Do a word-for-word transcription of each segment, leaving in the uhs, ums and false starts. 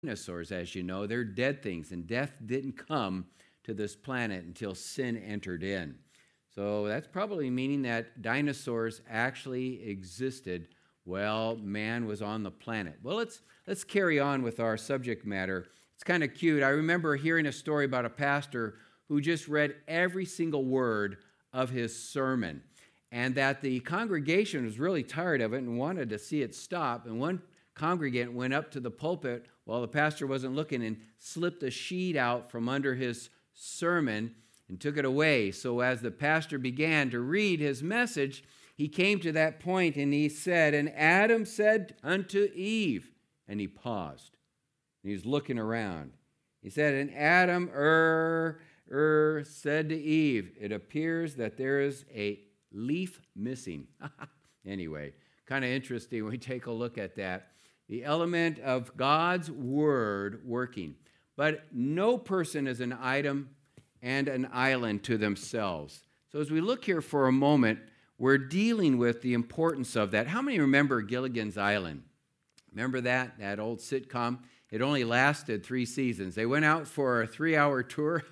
Dinosaurs, as you know, they're dead things, and death didn't come to this planet until sin entered in. So that's probably meaning that dinosaurs actually existed while man was on the planet. Well, let's let's carry on with our subject matter. It's kind of cute. I remember hearing a story about a pastor who just read every single word of his sermon, and that the congregation was really tired of it and wanted to see it stop. And one congregant went up to the pulpit while the pastor wasn't looking and slipped a sheet out from under his sermon and took it away. So as the pastor began to read his message, he came to that point and he said, "And Adam said unto Eve," and he paused. And he was looking around. He said, "And Adam er, er, said to Eve, it appears that there is a leaf missing." Anyway, kind of interesting when we take a look at that. The element of God's word working. But no person is an item and an island to themselves. So as we look here for a moment, we're dealing with the importance of that. How many remember Gilligan's Island? Remember that, that old sitcom? It only lasted three seasons. They went out for a three-hour tour,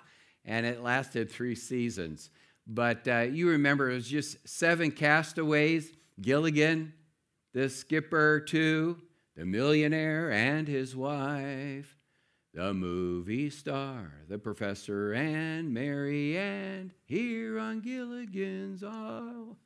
and it lasted three seasons. But uh, you remember it was just seven castaways, Gilligan, the skipper too, the millionaire and his wife, the movie star, the professor, and Mary Ann here on Gilligan's Island.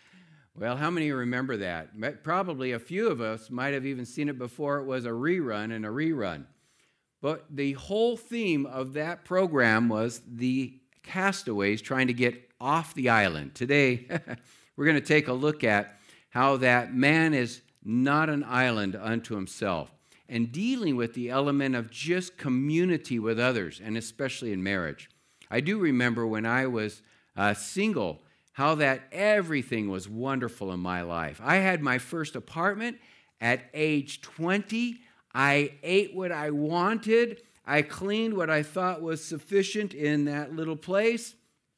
Well, how many remember that? Probably a few of us might have even seen it before it was a rerun and a rerun. But the whole theme of that program was the castaways trying to get off the island. Today, we're going to take a look at how that man is not an island unto himself, and dealing with the element of just community with others, and especially in marriage. I do remember when I was uh, single, how that everything was wonderful in my life. I had my first apartment at age twenty. I ate what I wanted. I cleaned what I thought was sufficient in that little place.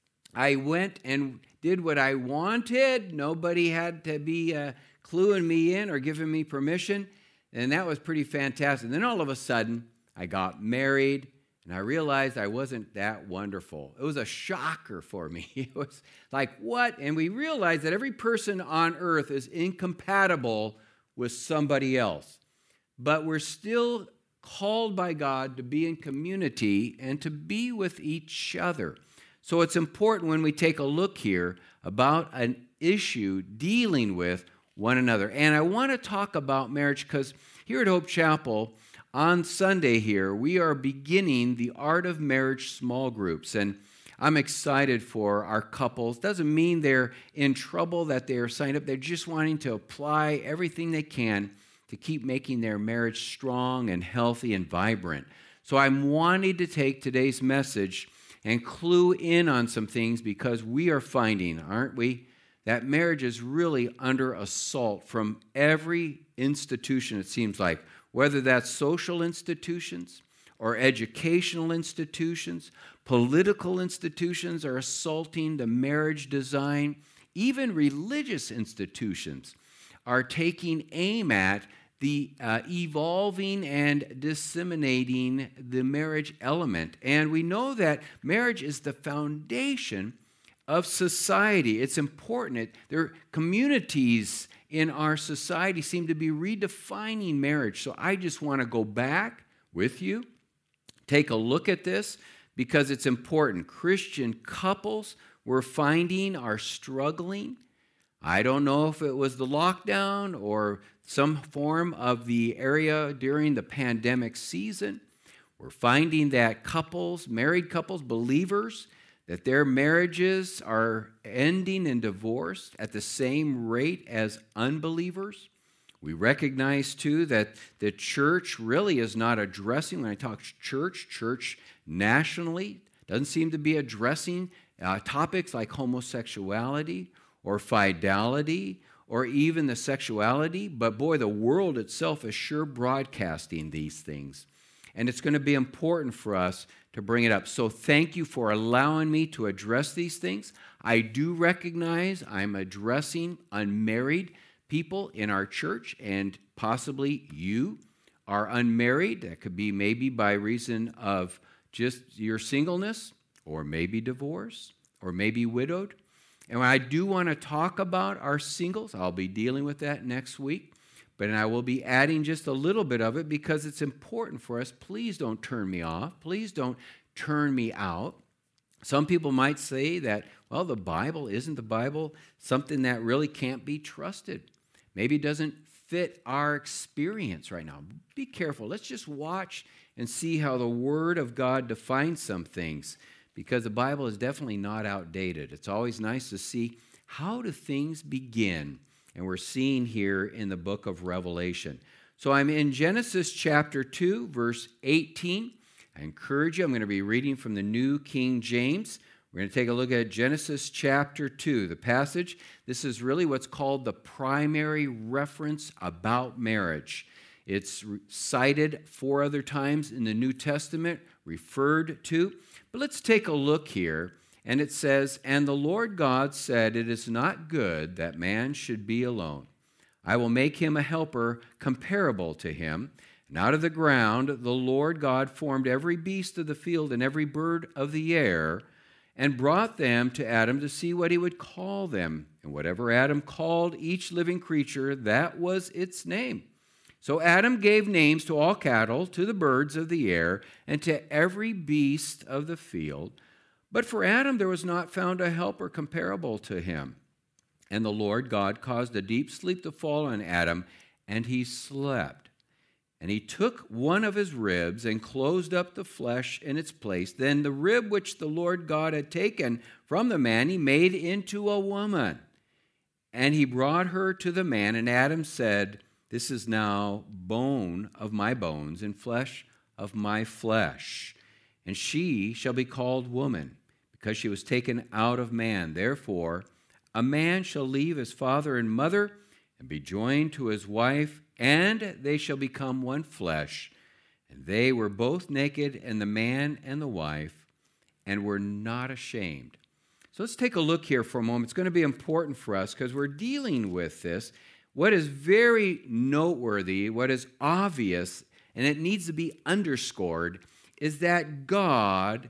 I went and did what I wanted. Nobody had to be uh, cluing me in or giving me permission. And that was pretty fantastic. And then all of a sudden, I got married, and I realized I wasn't that wonderful. It was a shocker for me. It was like, what? And we realized that every person on earth is incompatible with somebody else. But we're still called by God to be in community and to be with each other. So it's important when we take a look here about an issue dealing with one another. And I want to talk about marriage because here at Hope Chapel on Sunday here, we are beginning the Art of Marriage small groups. And I'm excited for our couples. Doesn't mean they're in trouble that they are signed up. They're just wanting to apply everything they can to keep making their marriage strong and healthy and vibrant. So I'm wanting to take today's message and clue in on some things because we are finding, aren't we, that marriage is really under assault from every institution, it seems like, whether that's social institutions or educational institutions, political institutions are assaulting the marriage design, even religious institutions are taking aim at the uh, evolving and disseminating the marriage element. And we know that marriage is the foundation of society. It's important. It, there are communities in our society seem to be redefining marriage. So I just want to go back with you, take a look at this, because it's important. Christian couples we're finding are struggling. I don't know if it was the lockdown or some form of the area during the pandemic season. We're finding that couples, married couples, believers, that their marriages are ending in divorce at the same rate as unbelievers. We recognize, too, that the church really is not addressing, when I talk church, church nationally, doesn't seem to be addressing uh, topics like homosexuality or fidelity or even the sexuality. But boy, the world itself is sure broadcasting these things. And it's going to be important for us to bring it up. So thank you for allowing me to address these things. I do recognize I'm addressing unmarried people in our church, and possibly you are unmarried. That could be maybe by reason of just your singleness, or maybe divorce, or maybe widowed. And I do want to talk about our singles. I'll be dealing with that next week. But I will be adding just a little bit of it because it's important for us. Please don't turn me off. Please don't turn me out. Some people might say that, well, the Bible, isn't the Bible something that really can't be trusted? Maybe it doesn't fit our experience right now. Be careful. Let's just watch and see how the Word of God defines some things, because the Bible is definitely not outdated. It's always nice to see how do things begin, and we're seeing here in the book of Revelation. So I'm in Genesis chapter two, verse eighteen. I encourage you, I'm going to be reading from the New King James. We're going to take a look at Genesis chapter two, the passage. This is really what's called the primary reference about marriage. It's cited four other times in the New Testament, referred to. But let's take a look here. And it says, "And the Lord God said, it is not good that man should be alone. I will make him a helper comparable to him. And out of the ground the Lord God formed every beast of the field and every bird of the air, and brought them to Adam to see what he would call them. And whatever Adam called each living creature, that was its name. So Adam gave names to all cattle, to the birds of the air, and to every beast of the field. But for Adam there was not found a helper comparable to him. And the Lord God caused a deep sleep to fall on Adam, and he slept. And he took one of his ribs and closed up the flesh in its place. Then the rib which the Lord God had taken from the man he made into a woman. And he brought her to the man, and Adam said, this is now bone of my bones and flesh of my flesh. And she shall be called woman, because she was taken out of man. Therefore, a man shall leave his father and mother and be joined to his wife, and they shall become one flesh. And they were both naked, and the man and the wife, and were not ashamed." So let's take a look here for a moment. It's going to be important for us because we're dealing with this. What is very noteworthy, what is obvious, and it needs to be underscored, is that God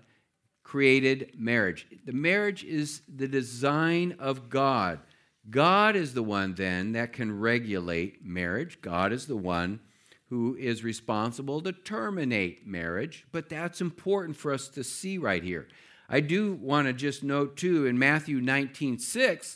created marriage. The marriage is the design of God. God is the one then that can regulate marriage. God is the one who is responsible to terminate marriage, but that's important for us to see right here. I do want to just note too, in Matthew nineteen six,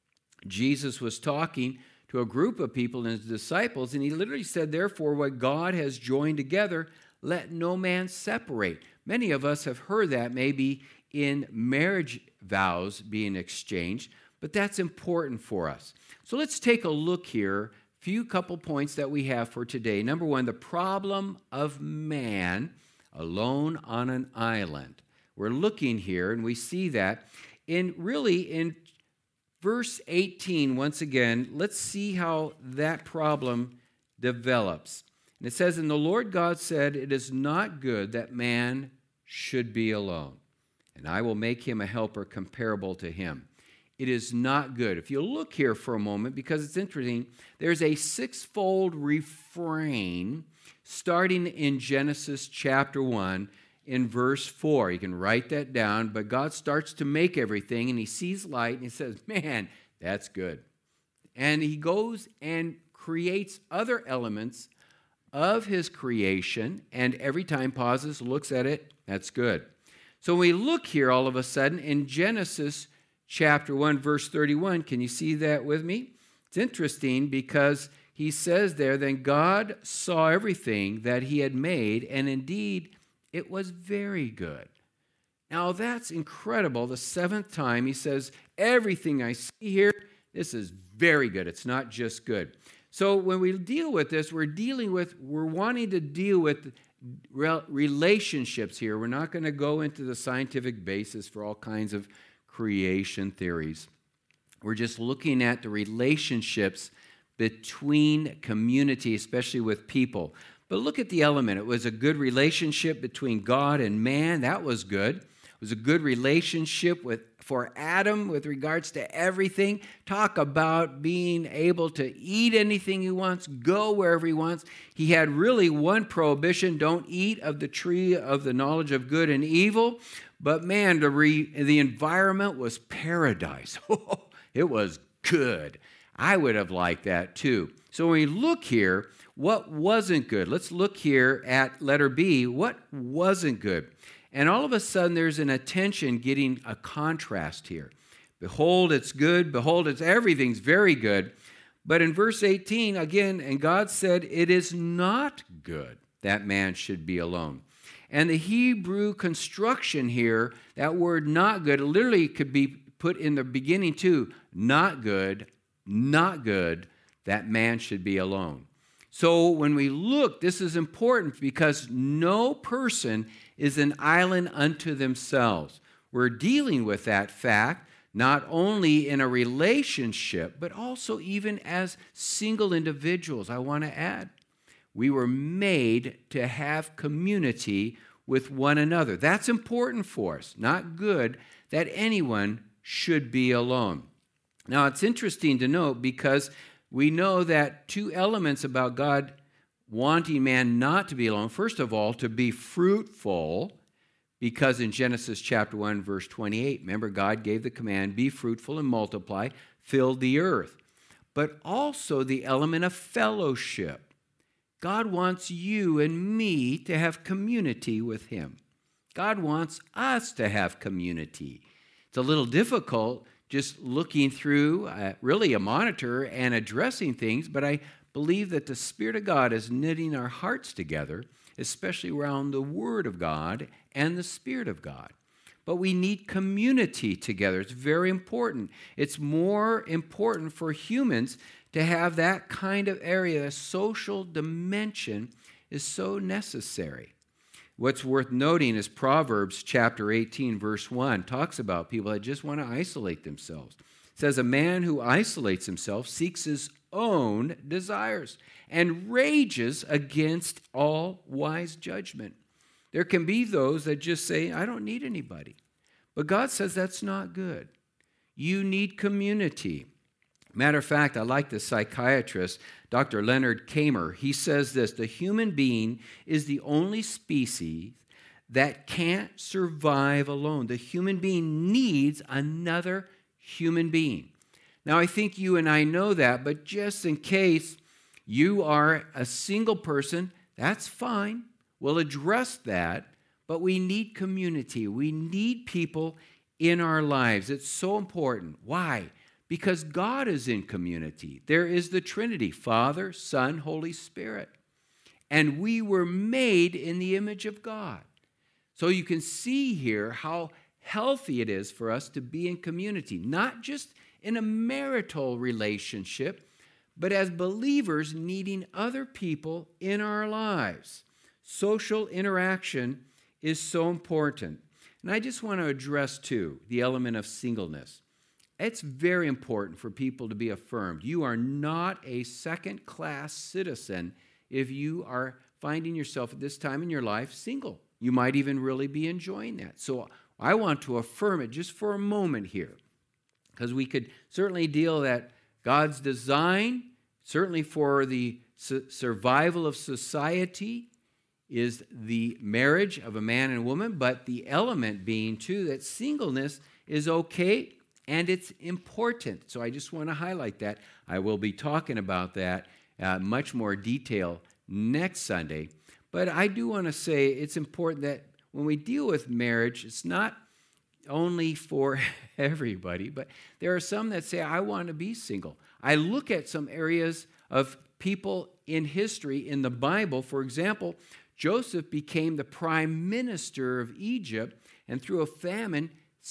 Jesus was talking to a group of people and his disciples, and he literally said, therefore, what God has joined together, let no man separate. Many of us have heard that maybe in marriage vows being exchanged, but that's important for us. So let's take a look here, a few couple points that we have for today. Number one, the problem of man alone on an island. We're looking here, and we see that in really in verse eighteen, once again, let's see how that problem develops. And it says, "And the Lord God said, it is not good that man should be alone, and I will make him a helper comparable to him." It is not good. If you look here for a moment, because it's interesting, there's a sixfold refrain starting in Genesis chapter one in verse four. You can write that down, but God starts to make everything, and he sees light, and he says, man, that's good. And he goes and creates other elements of his creation, and every time pauses, looks at it, that's good. So when we look here all of a sudden in Genesis chapter one, verse thirty-one, can you see that with me? It's interesting because he says there, then God saw everything that he had made, and indeed it was very good. Now that's incredible. The seventh time he says, everything I see here, this is very good. It's not just good. So when we deal with this, we're dealing with, we're wanting to deal with relationships here. We're not going to go into the scientific basis for all kinds of creation theories. We're just looking at the relationships between community, especially with people. But look at the element. It was a good relationship between God and man. That was good. was a good relationship with for Adam with regards to everything. Talk about being able to eat anything he wants, go wherever he wants. He had really one prohibition: don't eat of the tree of the knowledge of good and evil. But man, the, re, the environment was paradise. It was good. I would have liked that too. So when we look here, what wasn't good? Let's look here at letter B. What wasn't good? And all of a sudden, there's an attention getting a contrast here. Behold, it's good. Behold, it's everything's very good. But in verse eighteen, again, and God said, it is not good that man should be alone. And the Hebrew construction here, that word not good, literally could be put in the beginning too. Not good, not good that man should be alone. So when we look, this is important because no person is an island unto themselves. We're dealing with that fact not only in a relationship, but also even as single individuals. I want to add, we were made to have community with one another. That's important for us. Not good that anyone should be alone. Now, it's interesting to note because we know that two elements about God wanting man not to be alone. First of all, to be fruitful, because in Genesis chapter one, verse twenty-eight, remember, God gave the command, be fruitful and multiply, fill the earth. But also the element of fellowship. God wants you and me to have community with him. God wants us to have community. It's a little difficult just looking through uh, really a monitor and addressing things, but I believe that the Spirit of God is knitting our hearts together, especially around the Word of God and the Spirit of God. But we need community together. It's very important. It's more important for humans to have that kind of area. A social dimension is so necessary. What's worth noting is Proverbs chapter eighteen, verse one, talks about people that just want to isolate themselves. It says, a man who isolates himself seeks his own desires and rages against all wise judgment. There can be those that just say, I don't need anybody. But God says that's not good. You need community. Matter of fact, I like the psychiatrist, Doctor Leonard Kramer. He says this, the human being is the only species that can't survive alone. The human being needs another human being. Now, I think you and I know that, but just in case you are a single person, that's fine. We'll address that, but we need community. We need people in our lives. It's so important. Why? Because God is in community. There is the Trinity, Father, Son, Holy Spirit. And we were made in the image of God. So you can see here how healthy it is for us to be in community, not just in a marital relationship, but as believers needing other people in our lives. Social interaction is so important. And I just want to address, too, the element of singleness. It's very important for people to be affirmed. You are not a second-class citizen if you are finding yourself at this time in your life single. You might even really be enjoying that. So I want to affirm it just for a moment here, because we could certainly deal that God's design, certainly for the su- survival of society, is the marriage of a man and a woman, but the element being, too, that singleness is okay and it's important. So I just want to highlight that. I will be talking about that uh, much more detail next Sunday. But I do want to say it's important that when we deal with marriage, it's not only for everybody, but there are some that say, I want to be single. I look at some areas of people in history in the Bible. For example, Joseph became the prime minister of Egypt, and through a famine,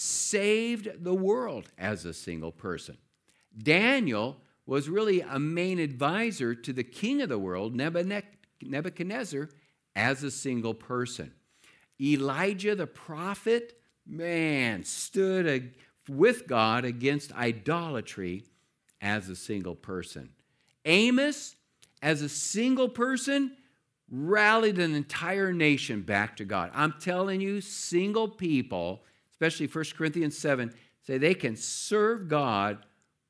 saved the world as a single person. Daniel was really a main advisor to the king of the world, Nebuchadnezzar, as a single person. Elijah the prophet, man, stood with God against idolatry as a single person. Amos, as a single person, rallied an entire nation back to God. I'm telling you, single people, especially First Corinthians seven, say they can serve God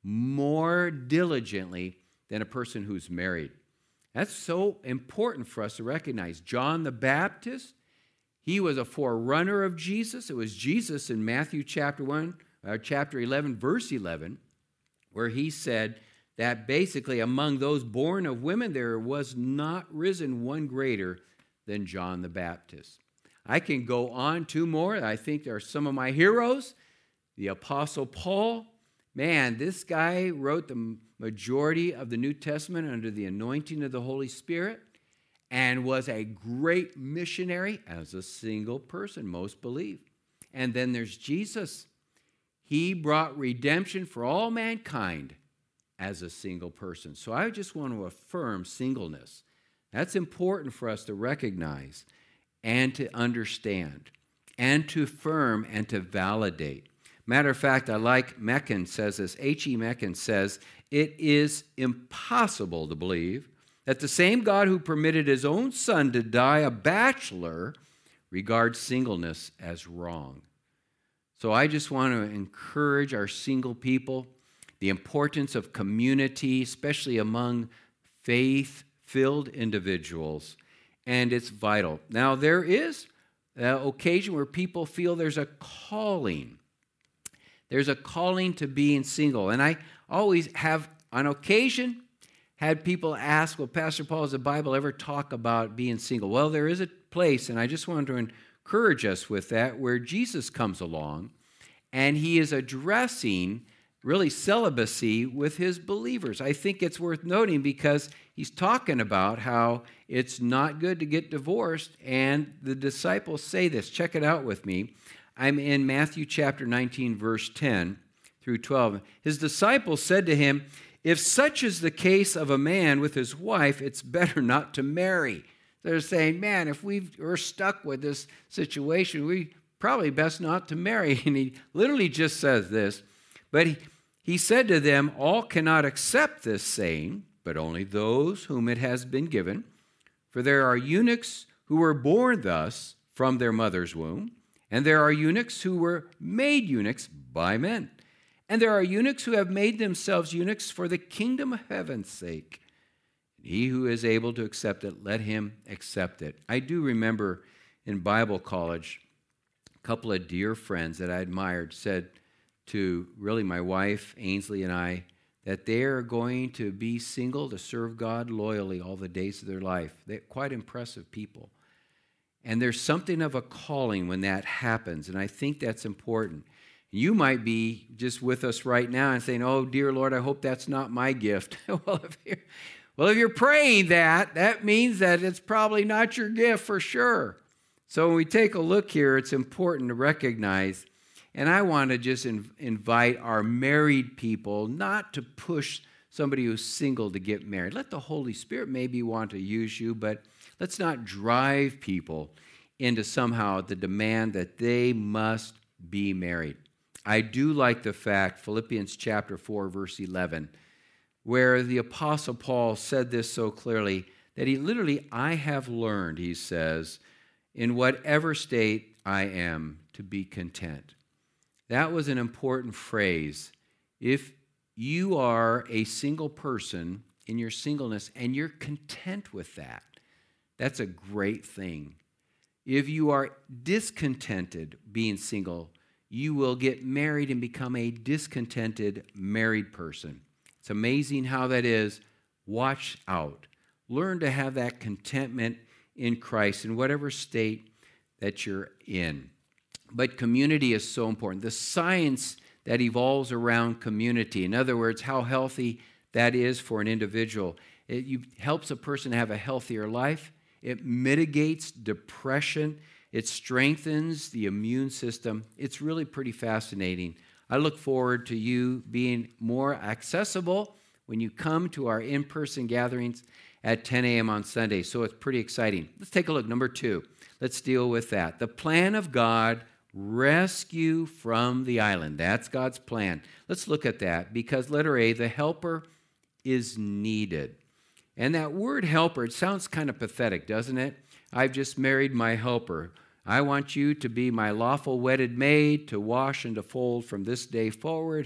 more diligently than a person who's married. That's so important for us to recognize. John the Baptist, he was a forerunner of Jesus. It was Jesus in Matthew chapter one, or chapter eleven, verse eleven, where he said that basically among those born of women, there was not risen one greater than John the Baptist. I can go on two more. I think there are some of my heroes. The Apostle Paul. Man, this guy wrote the majority of the New Testament under the anointing of the Holy Spirit and was a great missionary as a single person, most believe. And then there's Jesus. He brought redemption for all mankind as a single person. So I just want to affirm singleness. That's important for us to recognize and to understand and to affirm and to validate. Matter of fact, I like Mecken says this. H E. Mecken says, it is impossible to believe that the same God who permitted his own son to die a bachelor regards singleness as wrong. So I just want to encourage our single people, the importance of community, especially among faith-filled individuals, and it's vital. Now, there is an occasion where people feel there's a calling. There's a calling to being single. And I always have, on occasion, had people ask, well, Pastor Paul, does the Bible ever talk about being single? Well, there is a place, and I just wanted to encourage us with that, where Jesus comes along, and he is addressing really celibacy with his believers. I think it's worth noting because he's talking about how it's not good to get divorced, and the disciples say this. Check it out with me. I'm in Matthew chapter nineteen, verse ten through twelve. His disciples said to him, if such is the case of a man with his wife, it's better not to marry. They're saying, man, if we've, we're stuck with this situation, we probably best not to marry. And he literally just says this. But he, he said to them, all cannot accept this saying, but only those whom it has been given. For there are eunuchs who were born thus from their mother's womb, and there are eunuchs who were made eunuchs by men. And there are eunuchs who have made themselves eunuchs for the kingdom of heaven's sake. He who is able to accept it, let him accept it. I do remember in Bible college, a couple of dear friends that I admired said to really my wife, Ainsley, and I, that they are going to be single to serve God loyally all the days of their life. They're quite impressive people. And there's something of a calling when that happens, and I think that's important. You might be just with us right now and saying, oh, dear Lord, I hope that's not my gift. well, if you're, well, if you're praying that, that means that it's probably not your gift for sure. So when we take a look here, it's important to recognize, and I want to just in, invite our married people not to push somebody who's single to get married. Let the Holy Spirit maybe want to use you, but let's not drive people into somehow the demand that they must be married. I do like the fact, Philippians chapter four, verse eleven, where the Apostle Paul said this so clearly that he literally, I have learned, he says, in whatever state I am, to be content. That was an important phrase. If you are a single person in your singleness and you're content with that, that's a great thing. If you are discontented being single, you will get married and become a discontented married person. It's amazing how that is. Watch out. Learn to have that contentment in Christ in whatever state that you're in. But community is so important. The science that evolves around community, in other words, how healthy that is for an individual. It you, helps a person have a healthier life. It mitigates depression. It strengthens the immune system. It's really pretty fascinating. I look forward to you being more accessible when you come to our in-person gatherings at ten a.m. on Sunday. So it's pretty exciting. Let's take a look. Number two. Let's deal with that. The plan of God, rescue from the island. That's God's plan. Let's look at that because letter A, the helper is needed. And that word helper, it sounds kind of pathetic, doesn't it? I've just married my helper. I want you to be my lawful wedded maid, to wash and to fold from this day forward.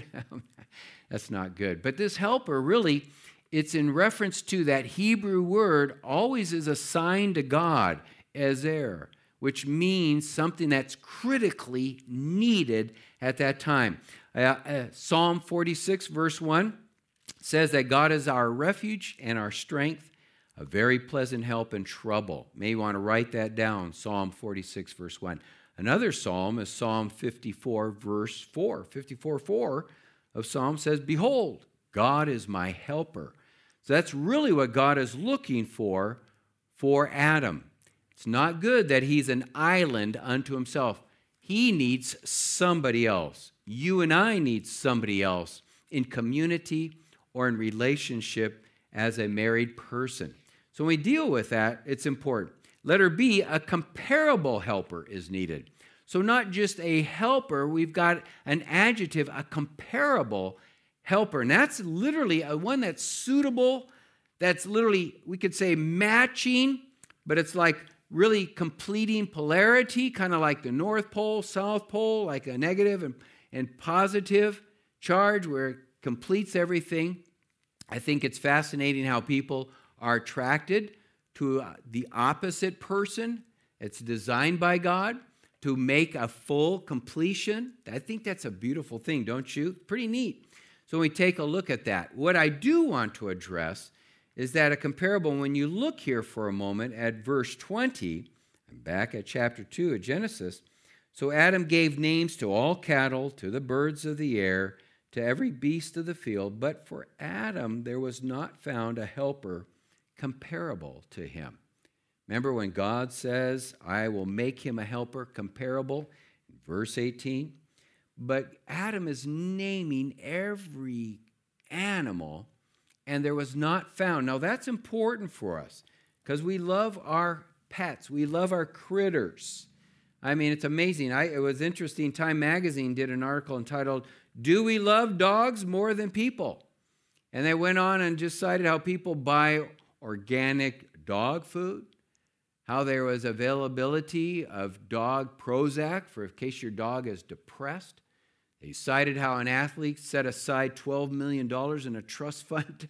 That's not good. But this helper, really, it's in reference to that Hebrew word always is assigned to God, ezer, which means something that's critically needed at that time. Uh, uh, Psalm forty-six, verse one says that God is our refuge and our strength, a very pleasant help in trouble. May you want to write that down, Psalm forty-six, verse one. Another psalm is Psalm fifty-four, verse four. fifty-four, four of Psalm says, behold, God is my helper. So that's really what God is looking for for Adam. It's not good that he's an island unto himself. He needs somebody else. You and I need somebody else in community or in relationship as a married person. So when we deal with that, it's important. Letter B, a comparable helper is needed. So not just a helper, we've got an adjective, a comparable helper. And that's literally a one that's suitable, that's literally, we could say matching, but it's like really completing polarity, kind of like the North Pole, South Pole, like a negative and, and positive charge where it completes everything. I think it's fascinating how people are attracted to the opposite person. It's designed by God to make a full completion. I think that's a beautiful thing, don't you? Pretty neat. So we take a look at that. What I do want to address is that a comparable, when you look here for a moment at verse twenty, I'm back at chapter two of Genesis. So Adam gave names to all cattle, to the birds of the air, to every beast of the field, but for Adam there was not found a helper comparable to him. Remember when God says, I will make him a helper comparable, verse eighteen? But Adam is naming every animal, and there was not found. Now that's important for us because we love our pets. We love our critters. I mean, it's amazing. I, it was interesting. Time Magazine did an article entitled, Do We Love Dogs More Than People? And they went on and just cited how people buy organic dog food, how there was availability of dog Prozac for in case your dog is depressed. They cited how an athlete set aside twelve million dollars in a trust fund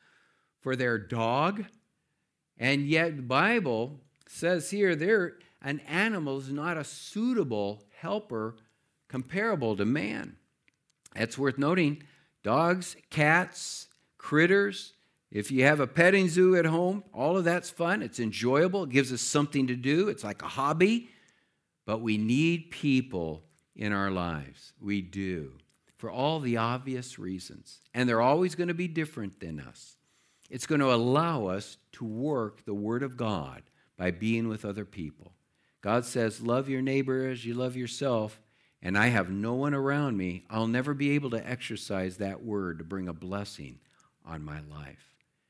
for their dog. And yet the Bible says here there an animal is not a suitable helper comparable to man. That's worth noting. Dogs, cats, critters, if you have a petting zoo at home, all of that's fun. It's enjoyable. It gives us something to do. It's like a hobby. But we need people in our lives. We do. For all the obvious reasons. And they're always going to be different than us. It's going to allow us to work the Word of God by being with other people. God says, love your neighbor as you love yourself. And I have no one around me. I'll never be able to exercise that word to bring a blessing on my life.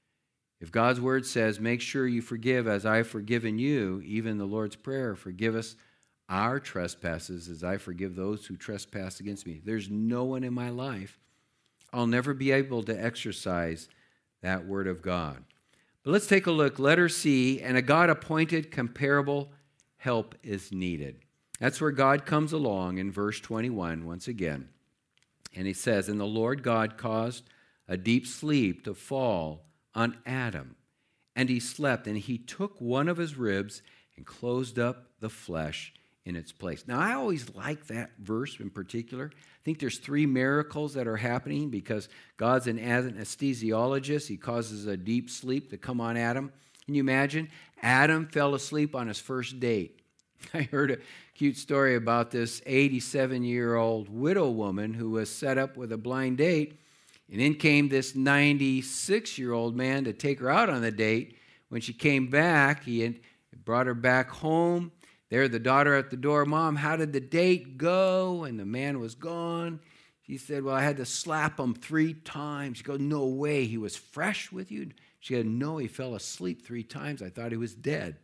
If God's word says, make sure you forgive as I've forgiven you, even the Lord's Prayer, forgive us our trespasses as I forgive those who trespass against me. There's no one in my life. I'll never be able to exercise that word of God. But let's take a look. Letter C, and a God-appointed comparable help is needed. That's where God comes along in verse twenty-one once again. And he says, and the Lord God caused a deep sleep to fall on Adam, and he slept, and he took one of his ribs and closed up the flesh in its place. Now, I always like that verse in particular. I think there's three miracles that are happening because God's an anesthesiologist. He causes a deep sleep to come on Adam. Can you imagine? Adam fell asleep on his first date. I heard a cute story about this eighty-seven-year-old widow woman who was set up with a blind date. And in came this ninety-six-year-old man to take her out on the date. When she came back, he had brought her back home. There, the daughter at the door, Mom, how did the date go? And the man was gone. She said, well, I had to slap him three times. She goes, no way, he was fresh with you? She said, no, he fell asleep three times. I thought he was dead.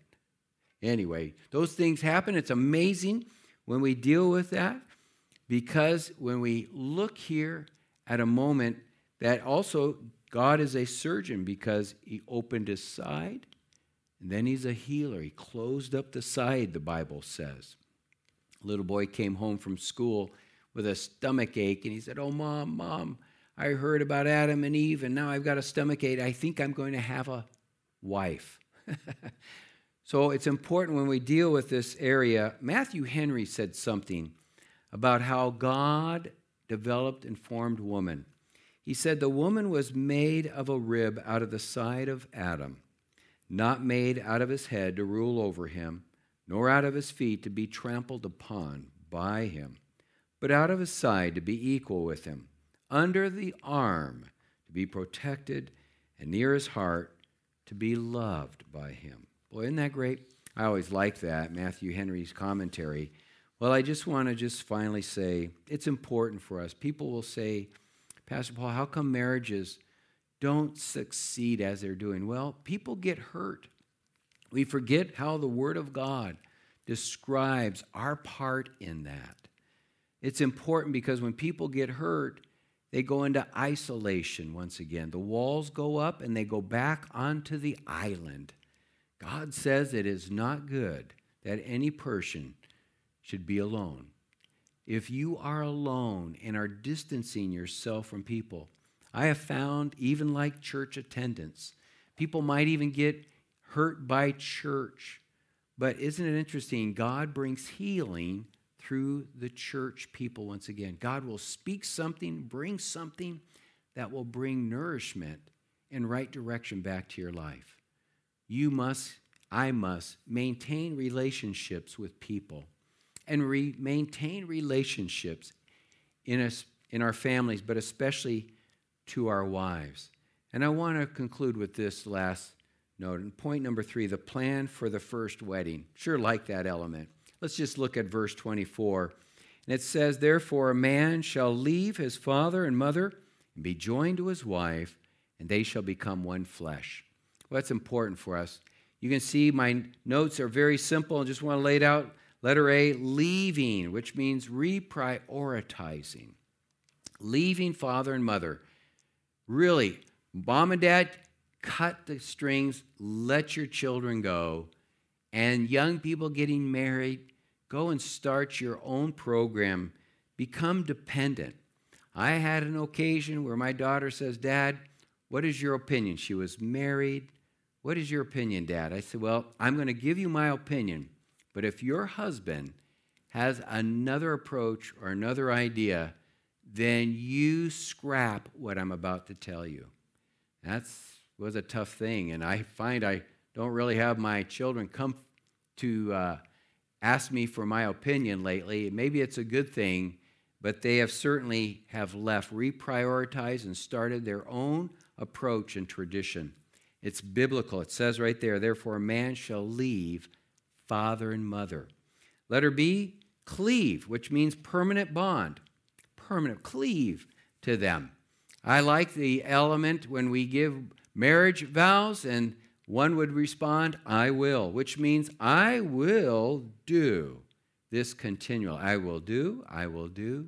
Anyway, those things happen. It's amazing when we deal with that because when we look here at a moment that also God is a surgeon because he opened his side and then he's a healer. He closed up the side, the Bible says. A little boy came home from school with a stomach ache, and he said, "Oh, Mom, Mom, I heard about Adam and Eve, and now I've got a stomach ache. I think I'm going to have a wife." So it's important when we deal with this area. Matthew Henry said something about how God developed and formed woman. He said, "The woman was made of a rib out of the side of Adam, not made out of his head to rule over him, nor out of his feet to be trampled upon by him, but out of his side to be equal with him, under the arm to be protected, and near his heart to be loved by him." Boy, isn't that great? I always like that, Matthew Henry's commentary. Well, I just want to just finally say, it's important for us. People will say, "Pastor Paul, how come marriages don't succeed as they're doing?" Well, people get hurt. We forget how the Word of God describes our part in that. It's important because when people get hurt, they go into isolation once again. The walls go up and they go back onto the island. God says it is not good that any person should be alone. If you are alone and are distancing yourself from people, I have found, even like church attendance, people might even get hurt by church. But isn't it interesting? God brings healing through the church people once again. God will speak something, bring something that will bring nourishment and right direction back to your life. You must, I must, maintain relationships with people and re- maintain relationships in us, in our families, but especially to our wives. And I want to conclude with this last note. And point number three, the plan for the first wedding. Sure like that element. Let's just look at verse twenty-four. And it says, "Therefore a man shall leave his father and mother and be joined to his wife, and they shall become one flesh." Well, that's important for us. You can see my notes are very simple. I just want to lay it out. Letter A, leaving, which means reprioritizing. Leaving father and mother. Really, mom and dad, cut the strings, let your children go. And young people getting married, go and start your own program. Become dependent. I had an occasion where my daughter says, "Dad, what is your opinion?" She was married. "What is your opinion, Dad?" I said, "Well, I'm going to give you my opinion, but if your husband has another approach or another idea, then you scrap what I'm about to tell you." That was a tough thing, and I find I don't really have my children come to uh, ask me for my opinion lately. Maybe it's a good thing, but they have certainly have left, reprioritized, and started their own approach and tradition. It's biblical. It says right there, "Therefore a man shall leave father and mother." Letter B, cleave, which means permanent bond. Permanent, cleave to them. I like the element when we give marriage vows and one would respond, "I will," which means I will do this continual. I will do, I will do,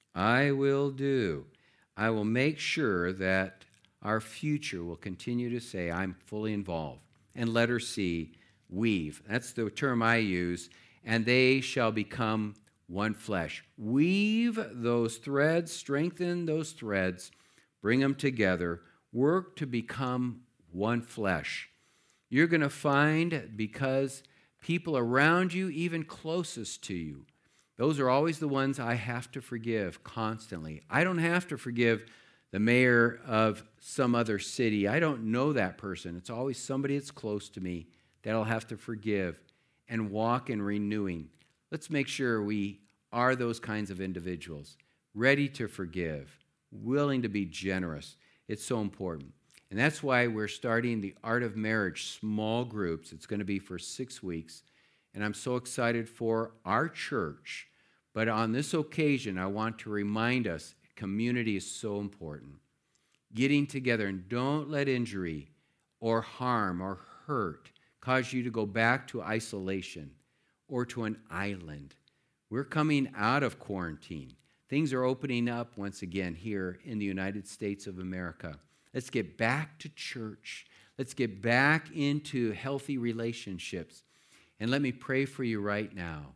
I will do. I will make sure that our future will continue to say, "I'm fully involved." And letter C, weave. That's the term I use. "And they shall become one flesh." Weave those threads, strengthen those threads, bring them together, work to become one flesh. You're going to find, because people around you, even closest to you, those are always the ones I have to forgive constantly. I don't have to forgive the mayor of some other city. I don't know that person. It's always somebody that's close to me that I'll have to forgive and walk in renewing. Let's make sure we are those kinds of individuals, ready to forgive, willing to be generous. It's so important. And that's why we're starting the Art of Marriage small groups. It's going to be for six weeks. And I'm so excited for our church. But on this occasion, I want to remind us, community is so important. Getting together, and don't let injury or harm or hurt cause you to go back to isolation or to an island. We're coming out of quarantine. Things are opening up once again here in the United States of America. Let's get back to church. Let's get back into healthy relationships. And let me pray for you right now.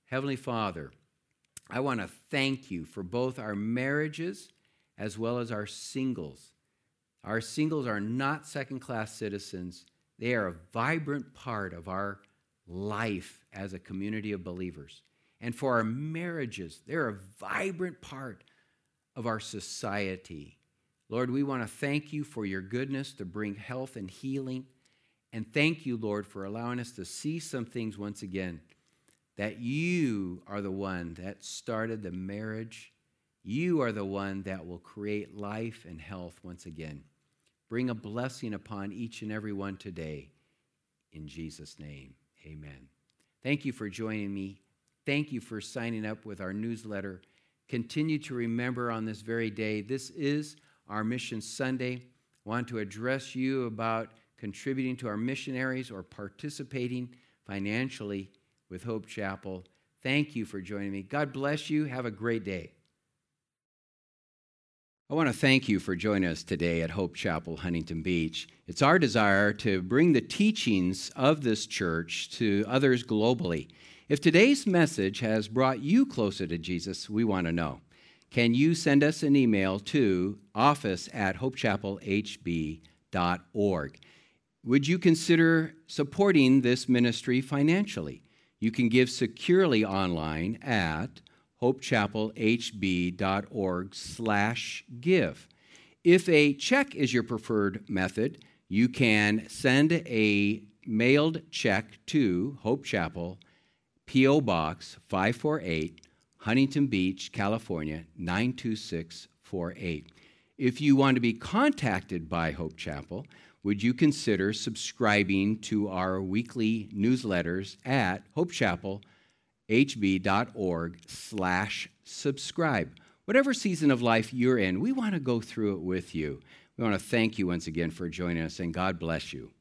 Heavenly Father, I want to thank you for both our marriages as well as our singles. Our singles are not second-class citizens. They are a vibrant part of our life as a community of believers. And for our marriages, they're a vibrant part of our society. Lord, we want to thank you for your goodness to bring health and healing. And thank you, Lord, for allowing us to see some things once again, that you are the one that started the marriage. You are the one that will create life and health once again. Bring a blessing upon each and every one today. In Jesus' name, amen. Thank you for joining me. Thank you for signing up with our newsletter. Continue to remember on this very day, this is our Mission Sunday. I want to address you about contributing to our missionaries or participating financially with Hope Chapel. Thank you for joining me. God bless you. Have a great day. I want to thank you for joining us today at Hope Chapel, Huntington Beach. It's our desire to bring the teachings of this church to others globally. If today's message has brought you closer to Jesus, we want to know. Can you send us an email to office at hope chapel h b dot org? Would you consider supporting this ministry financially? You can give securely online at hope chapel h b dot org slash give. If a check is your preferred method, you can send a mailed check to Hope Chapel, P O Box five forty-eight, Huntington Beach, California, nine two six four eight. If you want to be contacted by Hope Chapel, would you consider subscribing to our weekly newsletters at hope chapel h b dot org slash subscribe? Whatever season of life you're in, we want to go through it with you. We want to thank you once again for joining us, and God bless you.